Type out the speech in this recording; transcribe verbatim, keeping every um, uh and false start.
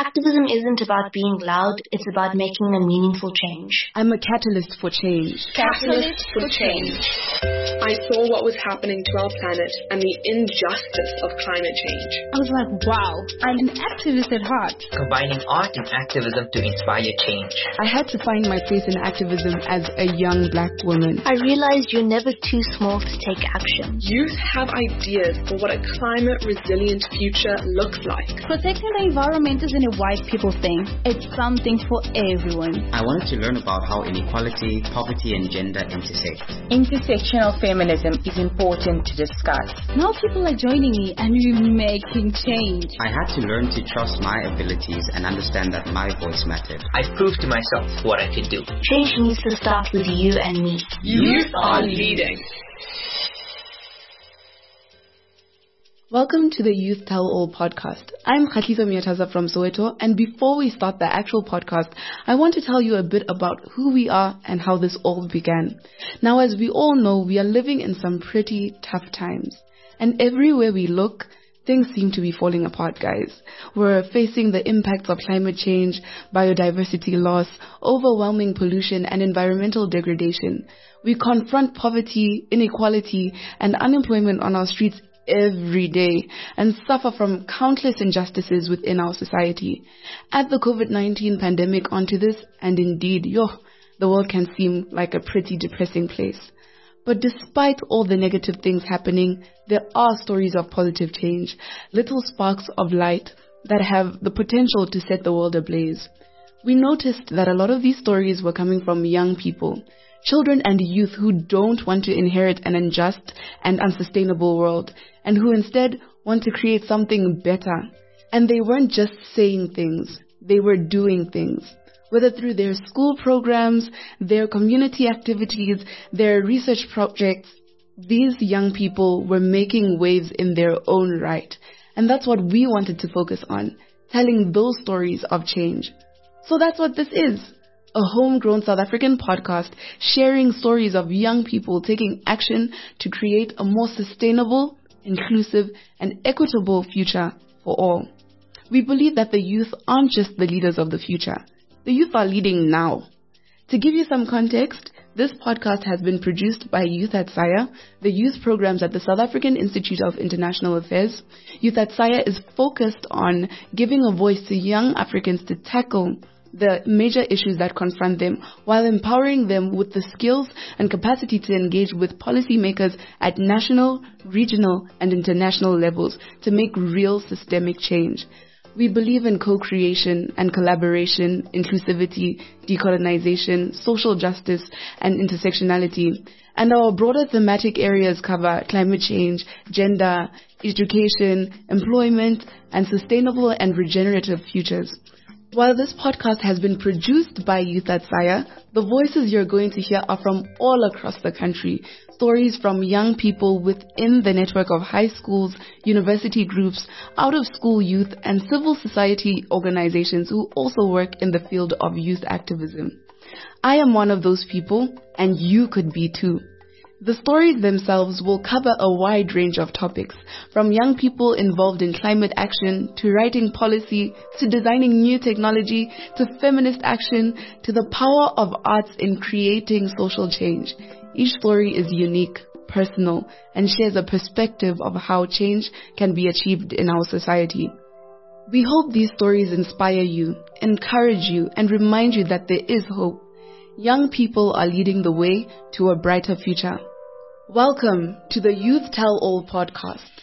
Activism isn't about being loud, it's about making a meaningful change. I'm a catalyst for change. Catalyst for change. I saw what was happening to our planet and the injustice of climate change. I was like, wow, I'm an activist at heart. Combining art and activism to inspire change. I had to find my place in activism as a young black woman. I realized you're never too small to take action. Youth have ideas for what a climate-resilient future looks like. Protecting the environment isn't a white people thing. It's something for everyone. I wanted to learn about how inequality, poverty, and gender intersect. Intersectional feminism is important to discuss. Now people are joining me and we're making change. I had to learn to trust my abilities and understand that my voice mattered. I proved to myself what I could do. Change needs to start with you and me. Youth are leading. Welcome to the Youth Tell All podcast. I'm Khatliso Miyataza from Soweto, and before we start the actual podcast, I want to tell you a bit about who we are and how this all began. Now, as we all know, we are living in some pretty tough times, and everywhere we look, things seem to be falling apart, guys. We're facing the impacts of climate change, biodiversity loss, overwhelming pollution, and environmental degradation. We confront poverty, inequality, and unemployment on our streets every day and suffer from countless injustices within our society. Add the COVID nineteen pandemic onto this, and indeed, yo, the world can seem like a pretty depressing place. But despite all the negative things happening, there are stories of positive change, little sparks of light that have the potential to set the world ablaze. We noticed that a lot of these stories were coming from young people, children and youth who don't want to inherit an unjust and unsustainable world, and who instead want to create something better. And they weren't just saying things, they were doing things. Whether through their school programs, their community activities, their research projects, these young people were making waves in their own right. And that's what we wanted to focus on, telling those stories of change. So that's what this is. A homegrown South African podcast sharing stories of young people taking action to create a more sustainable, inclusive, and equitable future for all. We believe that the youth aren't just the leaders of the future. The youth are leading now. To give you some context, this podcast has been produced by Youth at SAIA, the youth programs at the South African Institute of International Affairs. Youth at SAIA is focused on giving a voice to young Africans to tackle the major issues that confront them, while empowering them with the skills and capacity to engage with policymakers at national, regional, and international levels to make real systemic change. We believe in co-creation and collaboration, inclusivity, decolonization, social justice, and intersectionality. And our broader thematic areas cover climate change, gender, education, employment, and sustainable and regenerative futures. While this podcast has been produced by Youth at SAIA, the voices you're going to hear are from all across the country. Stories from young people within the network of high schools, university groups, out-of-school youth, and civil society organizations who also work in the field of youth activism. I am one of those people, and you could be too. The stories themselves will cover a wide range of topics, from young people involved in climate action, to writing policy, to designing new technology, to feminist action, to the power of arts in creating social change. Each story is unique, personal, and shares a perspective of how change can be achieved in our society. We hope these stories inspire you, encourage you, and remind you that there is hope. Young people are leading the way to a brighter future. Welcome to the Youth Tell All podcast.